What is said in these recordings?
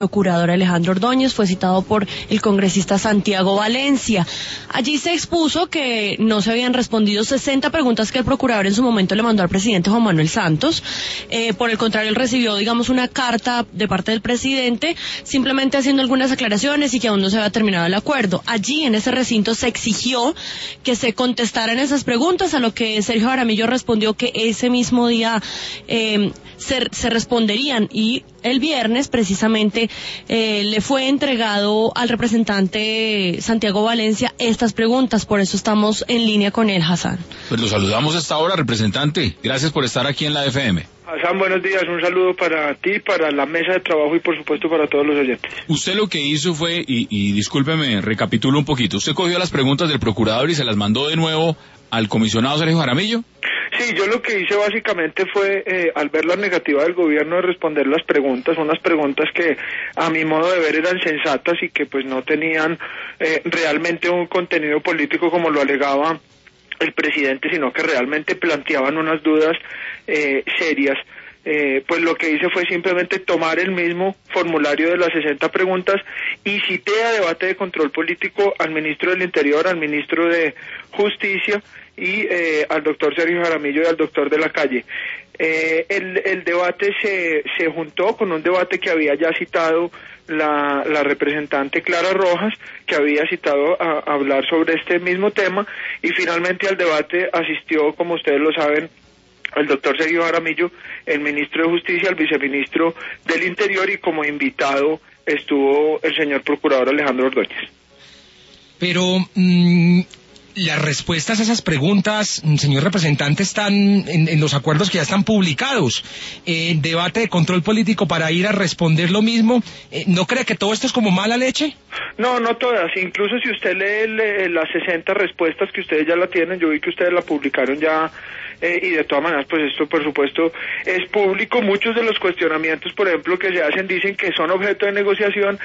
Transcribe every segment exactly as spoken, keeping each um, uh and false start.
procurador Alejandro Ordóñez fue citado por el congresista Santiago Valencia. Allí se expuso que no se habían respondido sesenta preguntas que el procurador en su momento le mandó al presidente Juan Manuel Santos. Eh, por el contrario, él recibió, digamos, una carta de parte del presidente, simplemente haciendo algunas aclaraciones y que aún no se había terminado el acuerdo. Allí, en ese recinto, se exigió que se contestaran esas preguntas, a lo que Sergio Jaramillo respondió que ese mismo día eh, se, se responderían, y el viernes, precisamente, eh, le fue entregado al representante Santiago Valencia estas preguntas. Por eso estamos en línea con él, Hassan. Pues lo saludamos a esta hora, representante. Gracias por estar aquí en la F M. Hassan, buenos días. Un saludo para ti, para la mesa de trabajo y, por supuesto, para todos los oyentes. Usted lo que hizo fue, y, y discúlpeme, recapitulo un poquito. ¿Usted cogió las preguntas del procurador y se las mandó de nuevo al comisionado Sergio Jaramillo? Sí, yo lo que hice básicamente fue, eh, al ver la negativa del gobierno de responder las preguntas, unas preguntas que a mi modo de ver eran sensatas y que pues no tenían eh, realmente un contenido político como lo alegaba el presidente, sino que realmente planteaban unas dudas eh, serias. Eh, pues lo que hice fue simplemente tomar el mismo formulario de las sesenta preguntas y cité a debate de control político al ministro del Interior, al ministro de Justicia y eh, al doctor Sergio Jaramillo y al doctor de la Calle. Eh, el, el debate se, se juntó con un debate que había ya citado la, la representante Clara Rojas, que había citado a, a hablar sobre este mismo tema, y finalmente al debate asistió, como ustedes lo saben, el doctor Sergio Jaramillo, el ministro de Justicia, el viceministro del Interior, y como invitado estuvo el señor procurador Alejandro Ordóñez. Pero mmm, las respuestas a esas preguntas, señor representante, están en, en los acuerdos que ya están publicados. Eh, debate de control político para ir a responder lo mismo. Eh, ¿No cree que todo esto es como mala leche? No, no todas. Incluso si usted lee, lee las sesenta respuestas que ustedes ya la tienen, yo vi que ustedes la publicaron ya, eh, y de todas maneras, pues esto por supuesto es público. Muchos de los cuestionamientos, por ejemplo, que se hacen, dicen que son objeto de negociación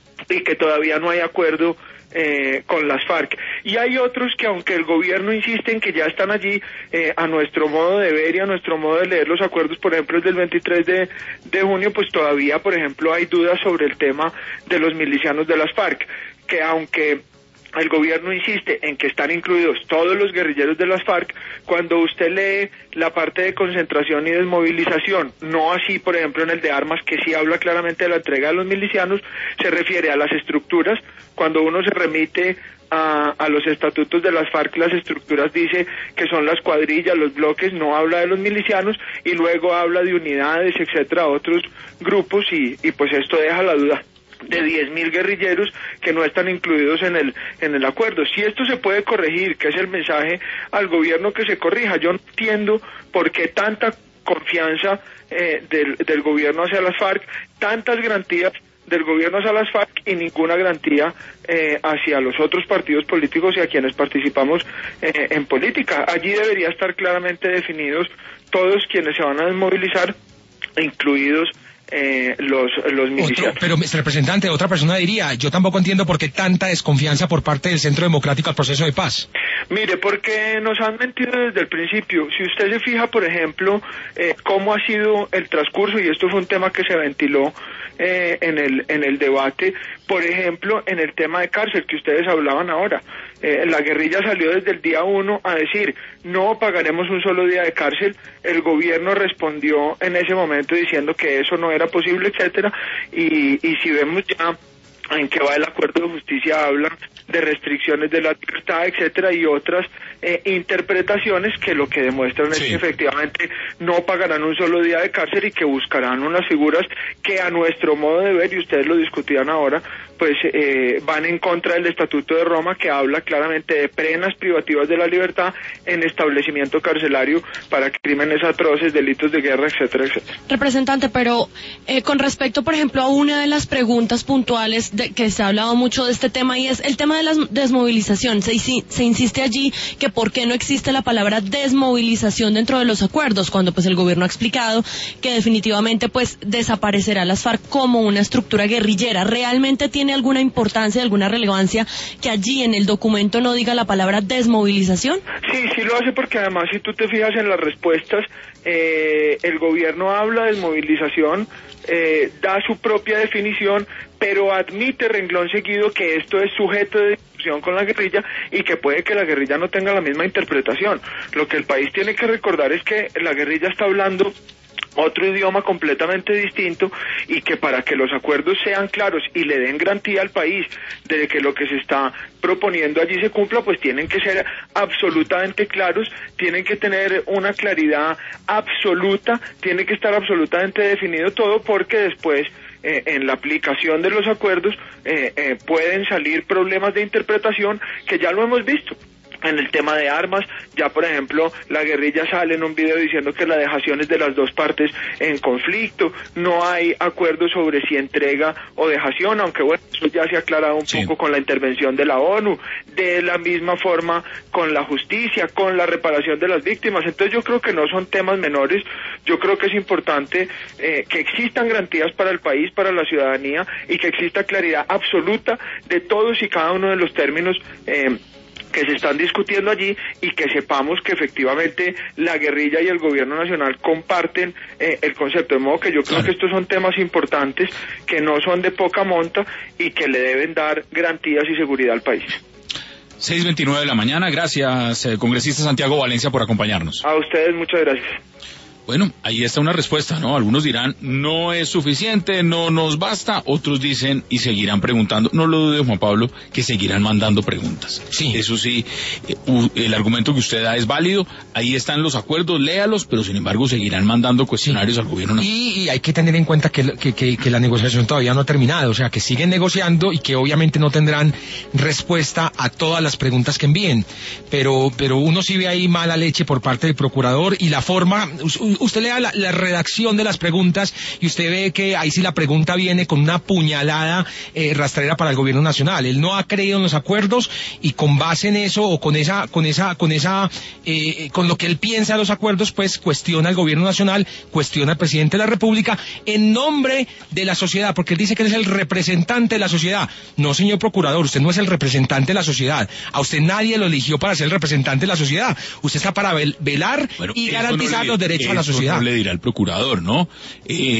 y que todavía no hay acuerdo Eh, con las FARC, y hay otros que, aunque el gobierno insiste en que ya están allí, eh, a nuestro modo de ver y a nuestro modo de leer los acuerdos, por ejemplo el del veintitrés de junio, pues todavía, por ejemplo, hay dudas sobre el tema de los milicianos de las FARC, que aunque el gobierno insiste en que están incluidos todos los guerrilleros de las FARC, cuando usted lee la parte de concentración y desmovilización, no así, por ejemplo, en el de armas, que sí habla claramente de la entrega de los milicianos, se refiere a las estructuras. Cuando uno se remite a, a los estatutos de las FARC, las estructuras dice que son las cuadrillas, los bloques, no habla de los milicianos, y luego habla de unidades, etcétera, otros grupos, y, y pues esto deja la duda de diez mil guerrilleros que no están incluidos en el en el acuerdo. Si esto se puede corregir, que es el mensaje al gobierno, que se corrija. Yo no entiendo por qué tanta confianza eh, del, del gobierno hacia las FARC, tantas garantías del gobierno hacia las FARC y ninguna garantía eh, hacia los otros partidos políticos y a quienes participamos eh, en política. Allí debería estar claramente definidos todos quienes se van a desmovilizar, incluidos Eh, los, los milicianos. Otro, pero, representante, otra persona diría, yo tampoco entiendo por qué tanta desconfianza por parte del Centro Democrático al proceso de paz. Mire, porque nos han mentido desde el principio. Si usted se fija, por ejemplo, eh, cómo ha sido el transcurso, y esto fue un tema que se ventiló eh, en el en el debate, por ejemplo, en el tema de cárcel que ustedes hablaban ahora. Eh, la guerrilla salió desde el día uno a decir, no pagaremos un solo día de cárcel. El gobierno respondió en ese momento diciendo que eso no era posible, etcétera, y, y si vemos ya en qué va el acuerdo de justicia, hablan de restricciones de la libertad, etcétera, y otras eh, interpretaciones que lo que demuestran sí. es que efectivamente no pagarán un solo día de cárcel y que buscarán unas figuras que, a nuestro modo de ver, y ustedes lo discutían ahora, pues eh, van en contra del Estatuto de Roma, que habla claramente de penas privativas de la libertad en establecimiento carcelario para crímenes atroces, delitos de guerra, etcétera, etcétera. Representante, pero eh, con respecto, por ejemplo, a una de las preguntas puntuales de, que se ha hablado mucho de este tema, y es el tema de la desmovilización. Se, se insiste allí que por qué no existe la palabra desmovilización dentro de los acuerdos, cuando pues el gobierno ha explicado que definitivamente pues desaparecerá las FARC como una estructura guerrillera. ¿Realmente tiene tiene alguna importancia, alguna relevancia que allí en el documento no diga la palabra desmovilización? Sí, sí lo hace porque además si tú te fijas en las respuestas, eh, el gobierno habla de desmovilización, eh, da su propia definición, pero admite renglón seguido que esto es sujeto de discusión con la guerrilla y que puede que la guerrilla no tenga la misma interpretación. Lo que el país tiene que recordar es que la guerrilla está hablando otro idioma completamente distinto y que para que los acuerdos sean claros y le den garantía al país de que lo que se está proponiendo allí se cumpla, pues tienen que ser absolutamente claros, tienen que tener una claridad absoluta, tiene que estar absolutamente definido todo, porque después eh, en la aplicación de los acuerdos eh, eh, pueden salir problemas de interpretación que ya lo hemos visto. En el tema de armas, ya por ejemplo, la guerrilla sale en un video diciendo que la dejación es de las dos partes en conflicto, no hay acuerdo sobre si entrega o dejación, aunque bueno, eso ya se ha aclarado un sí. poco con la intervención de la ONU, de la misma forma con la justicia, con la reparación de las víctimas. Entonces yo creo que no son temas menores, yo creo que es importante eh, que existan garantías para el país, para la ciudadanía, y que exista claridad absoluta de todos y cada uno de los términos eh, que se están discutiendo allí, y que sepamos que efectivamente la guerrilla y el gobierno nacional comparten eh, el concepto, de modo que yo creo claro. que estos son temas importantes, que no son de poca monta y que le deben dar garantías y seguridad al país. seis veintinueve de la mañana, gracias eh, congresista Santiago Valencia por acompañarnos. A ustedes muchas gracias. Bueno, ahí está una respuesta, ¿no? Algunos dirán, no es suficiente, no nos basta, otros dicen y seguirán preguntando. No lo dude, Juan Pablo, que seguirán mandando preguntas. Sí. Eso sí, el argumento que usted da es válido, ahí están los acuerdos, léalos, pero sin embargo seguirán mandando cuestionarios sí. al gobierno nacional. Y, y hay que tener en cuenta que, que, que, que la negociación todavía no ha terminado, o sea, que siguen negociando y que obviamente no tendrán respuesta a todas las preguntas que envíen. Pero, pero uno sí ve ahí mala leche por parte del procurador y la forma... Usted lea la, la redacción de las preguntas y usted ve que ahí sí la pregunta viene con una puñalada eh, rastrera para el gobierno nacional. Él no ha creído en los acuerdos y con base en eso o con esa, con esa, con esa, eh, con lo que él piensa de los acuerdos, pues cuestiona al gobierno nacional, cuestiona al presidente de la República en nombre de la sociedad, porque él dice que él es el representante de la sociedad. No, señor procurador, usted no es el representante de la sociedad. A usted nadie lo eligió para ser el representante de la sociedad. Usted está para vel- velar bueno, y garantizar no le, los derechos a la sociedad. No le dirá el procurador, ¿no? Eh,